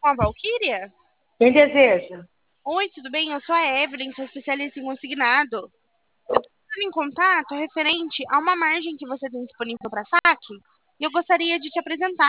com a Valquíria? Quem deseja? Oi, tudo bem? Eu sou a Evelyn, sou especialista em consignado. Eu estou entrando em contato referente a uma margem que você tem disponível para saque e eu gostaria de te apresentar.